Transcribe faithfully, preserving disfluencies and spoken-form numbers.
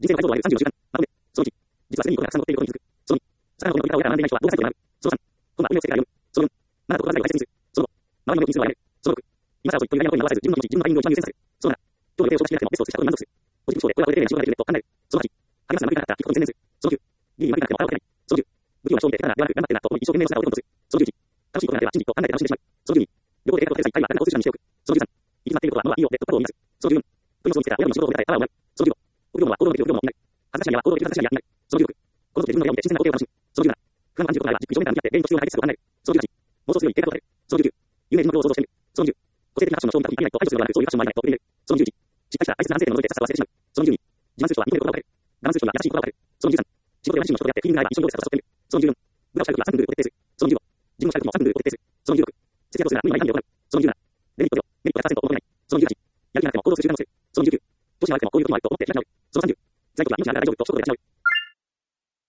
人生の解像度はさんじゅうの時間。まとめ。そのいち、実はすでにこのがたくさん乗っていることに気づく。そのに、魚の骨の床をやら学んでいない人は動作作業になる。そのさん、今は運命の世界を読む。そのよん、マナーと言葉遣いを大切にする。そのご、周りの目を気にするのをやめる。そのろく、今さらというやりの声に合わせず自分の気持ち、自分のタイミングを一番優先させる。そのなな、今日の予定を消化しなくてもベストをしてしたことに満足する。ポジティブ思考でこれはこれで自分ができるねと考える。そのはち、励ますな無理がなかった聞くことに専念する。そのきゅう、ギリに負けなくても腹を立てない。そのじゅう、不器用な勝利で手柄ではなく頑張ってなと思い一生懸命の姿を取り戻す。そのじゅういち、楽しいことがあれば真実と考えて楽しんでしまう。そのじゅうに、旅行で計画を立てずに一回はあなたの交通手段にしておく。そのじゅうさん、行き詰まっていることは物はいいよでと過去を見ます。そのじゅうよん、問いのそうにつけた親の仕事を受けたいパワーをもらう。そのじゅうご、臆病者は行動のできる臆病者もいない。恥ずかしなには行動できる恥ずかしなにはない。そのじゅうろく、この時で自分の目を見て新鮮な光景を楽しむ。そのじゅうなな、不安を感じることがあればじっくり正面から向き合って原因と必要な解決策を考える。そのじゅうはち、妄想するより計画を立てる。そのじゅうきゅう、有名人の像を想像してみる。そのじゅう、個性的なアクションの勝利に足りないと排除するのではなくそういうアクションもありないと受け入れる。そのじゅういち、失敗した大切な安全点を除いてさっさと忘れてしまう。そのじゅうに、自慢する人は認めることが分かる。我慢する人には優しい言葉をかける。そのじゅうさん、仕事でマシンの人とやってフィーリングが合えば一緒に動でさっさとしてみる。そのじゅうよん、部下をしたいときはさんぷんで徹底する。そのじゅうご、自分のしたいときもさんぷんで徹底する。そのじゅうろく、節約をするなら無理ない範囲で行う。そのじゅうなな、デメリット量、メリットがひゃくパーセント求めない。そのじゅうはち、やる気がなくても行動する習慣をつける。そのじゅうきゅう、調子が悪くてもこういうこともあると思って開き直る。そのさんじゅう、辛いときは命にあるから大丈夫と一言で開き直る。